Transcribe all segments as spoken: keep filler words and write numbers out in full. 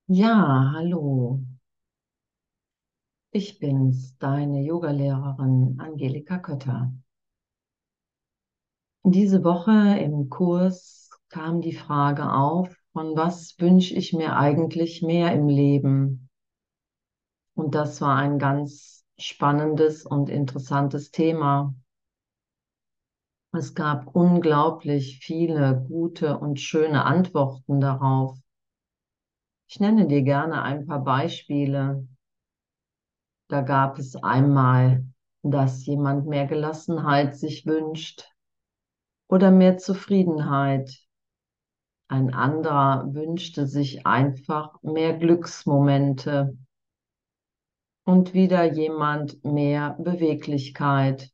Ja, hallo. Ich bin's, deine Yogalehrerin Angelika Kötter. Diese Woche im Kurs kam die Frage auf, von was wünsche ich mir eigentlich mehr im Leben? Und das war ein ganz spannendes und interessantes Thema. Es gab unglaublich viele gute und schöne Antworten darauf. Ich nenne dir gerne ein paar Beispiele. Da gab es einmal, dass jemand mehr Gelassenheit sich wünscht oder mehr Zufriedenheit. Ein anderer wünschte sich einfach mehr Glücksmomente und wieder jemand mehr Beweglichkeit.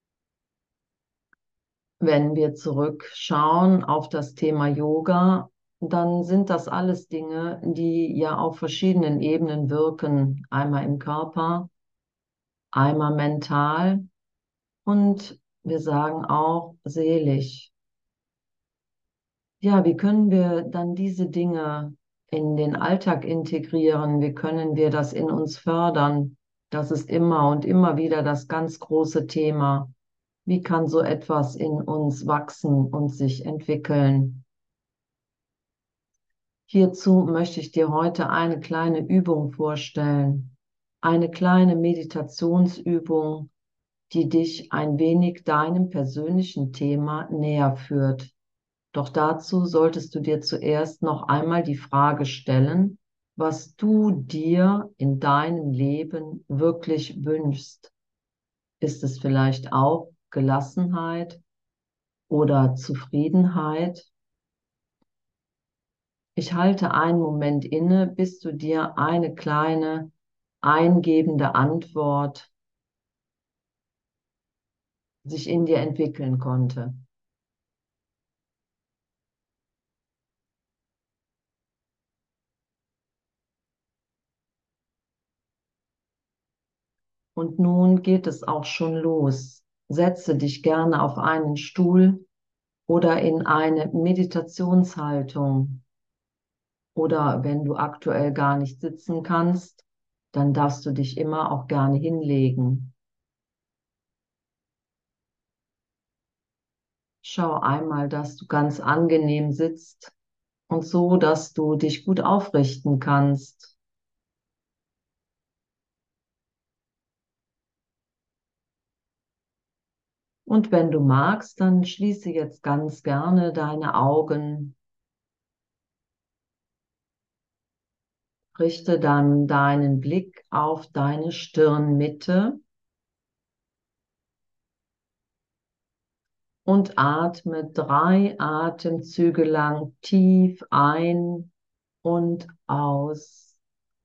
Wenn wir zurückschauen auf das Thema Yoga, dann sind das alles Dinge, die ja auf verschiedenen Ebenen wirken. Einmal im Körper, einmal mental. Und wir sagen auch seelisch. Ja, wie können wir dann diese Dinge in den Alltag integrieren? Wie können wir das in uns fördern? Das ist immer und immer wieder das ganz große Thema. Wie kann so etwas in uns wachsen und sich entwickeln? Hierzu möchte ich dir heute eine kleine Übung vorstellen. Eine kleine Meditationsübung, die dich ein wenig deinem persönlichen Thema näher führt. Doch dazu solltest du dir zuerst noch einmal die Frage stellen, was du dir in deinem Leben wirklich wünschst. Ist es vielleicht auch Gelassenheit oder Zufriedenheit? Ich halte einen Moment inne, bis du dir eine kleine eingebende Antwort sich in dir entwickeln konnte. Und nun geht es auch schon los. Setze dich gerne auf einen Stuhl oder in eine Meditationshaltung. Oder wenn du aktuell gar nicht sitzen kannst, dann darfst du dich immer auch gerne hinlegen. Schau einmal, dass du ganz angenehm sitzt und so, dass du dich gut aufrichten kannst. Und wenn du magst, dann schließe jetzt ganz gerne deine Augen. Richte dann deinen Blick auf deine Stirnmitte und atme drei Atemzüge lang tief ein und aus.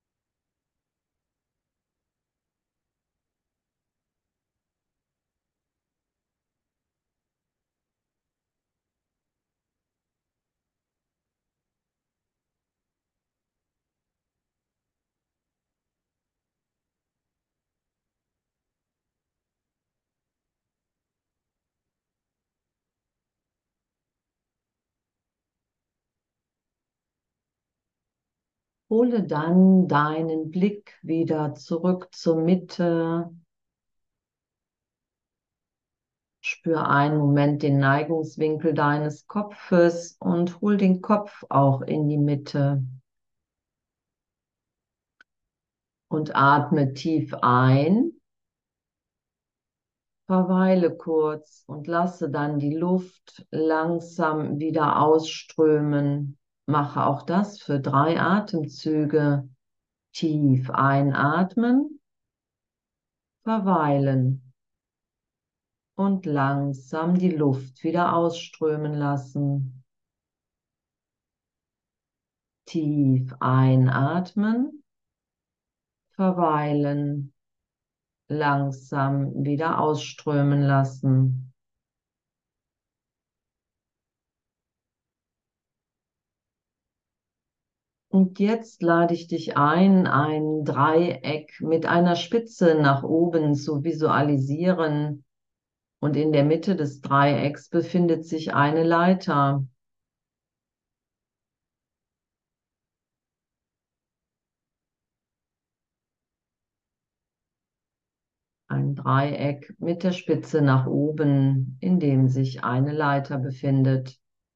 Hole dann deinen Blick wieder zurück zur Mitte. Spür einen Moment den Neigungswinkel deines Kopfes und hol den Kopf auch in die Mitte. Und atme tief ein. Verweile kurz und lasse dann die Luft langsam wieder ausströmen. Mache auch das für drei Atemzüge. Tief einatmen, verweilen und langsam die Luft wieder ausströmen lassen. Tief einatmen, verweilen, langsam wieder ausströmen lassen. Und jetzt lade ich dich ein, ein Dreieck mit einer Spitze nach oben zu visualisieren. Und in der Mitte des Dreiecks befindet sich eine Leiter. ein Dreieck mit der Spitze nach oben, in dem sich eine Leiter befindet.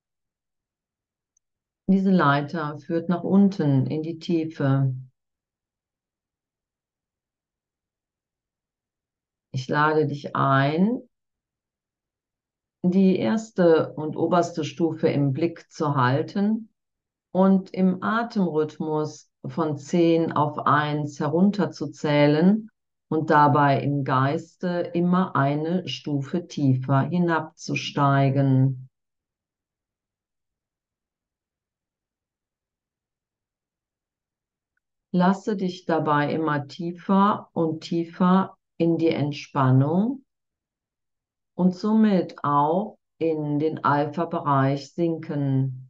Diese Leiter führt nach unten in die Tiefe. Ich lade dich ein, die erste und oberste Stufe im Blick zu halten und im Atemrhythmus von zehn auf eins herunterzuzählen und dabei im Geiste immer eine Stufe tiefer hinabzusteigen. Lasse dich dabei immer tiefer und tiefer in die Entspannung und somit auch in den Alpha-Bereich sinken.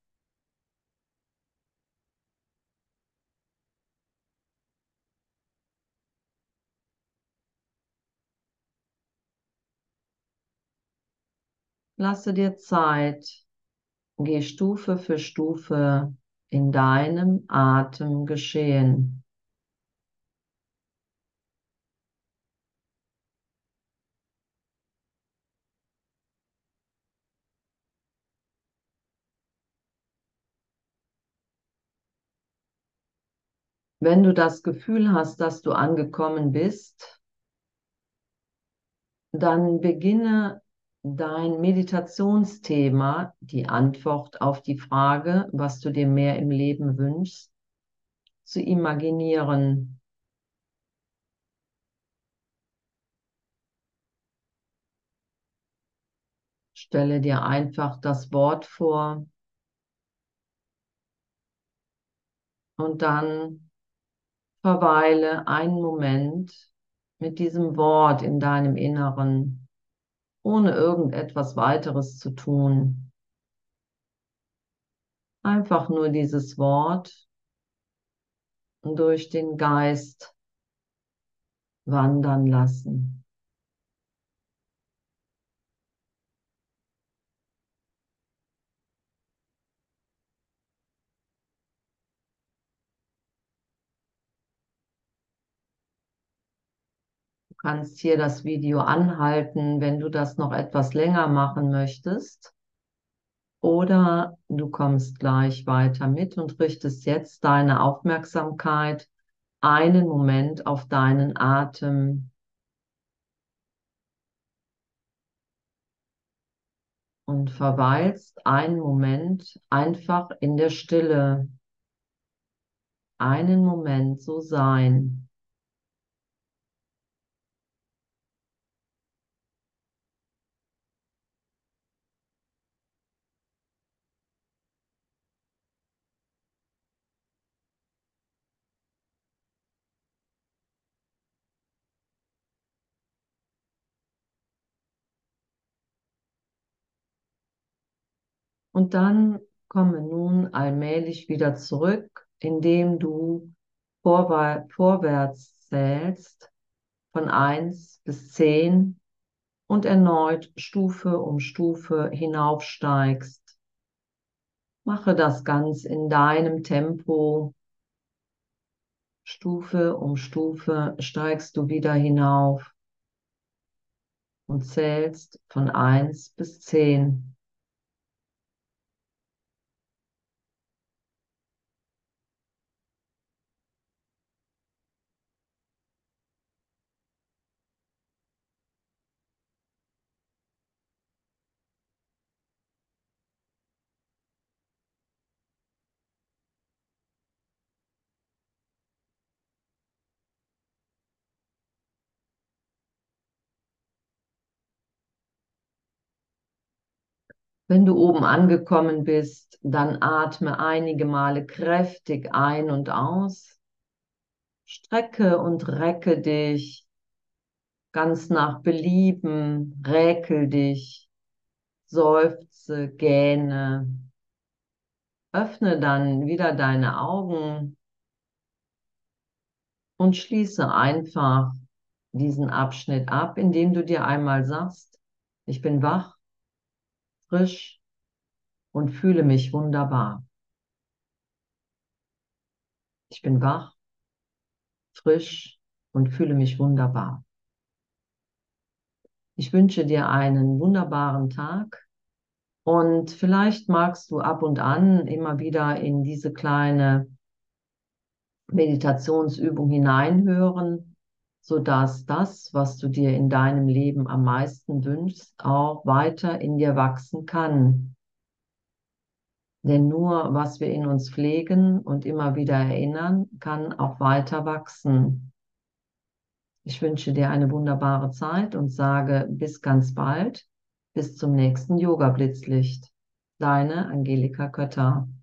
Lasse dir Zeit, geh Stufe für Stufe in deinem Atem geschehen. Wenn du das Gefühl hast, dass du angekommen bist, dann beginne dein Meditationsthema, die Antwort auf die Frage, was du dir mehr im Leben wünschst, zu imaginieren. Stelle dir einfach das Wort vor und dann verweile einen Moment mit diesem Wort in deinem Inneren, ohne irgendetwas weiteres zu tun. Einfach nur dieses Wort durch den Geist wandern lassen. Du kannst hier das Video anhalten, wenn du das noch etwas länger machen möchtest. Oder du kommst gleich weiter mit und richtest jetzt deine Aufmerksamkeit einen Moment auf deinen Atem und verweilst einen Moment einfach in der Stille. Einen Moment so sein. Und dann komme nun allmählich wieder zurück, indem du vorwär vorwärts zählst von eins bis zehn und erneut Stufe um Stufe hinaufsteigst. Mache das ganz in deinem Tempo. Stufe um Stufe steigst du wieder hinauf und zählst von eins bis zehn. Wenn du oben angekommen bist, dann atme einige Male kräftig ein und aus. Strecke und recke dich ganz nach Belieben, räkel dich, seufze, gähne. Öffne dann wieder deine Augen und schließe einfach diesen Abschnitt ab, indem du dir einmal sagst, ich bin wach, frisch und fühle mich wunderbar. Ich bin wach, frisch und fühle mich wunderbar. Ich wünsche dir einen wunderbaren Tag und vielleicht magst du ab und an immer wieder in diese kleine Meditationsübung hineinhören, sodass das, was du dir in deinem Leben am meisten wünschst, auch weiter in dir wachsen kann. Denn nur was wir in uns pflegen und immer wieder erinnern, kann auch weiter wachsen. Ich wünsche dir eine wunderbare Zeit und sage bis ganz bald, bis zum nächsten Yoga Blitzlicht. Deine Angelika Kötter.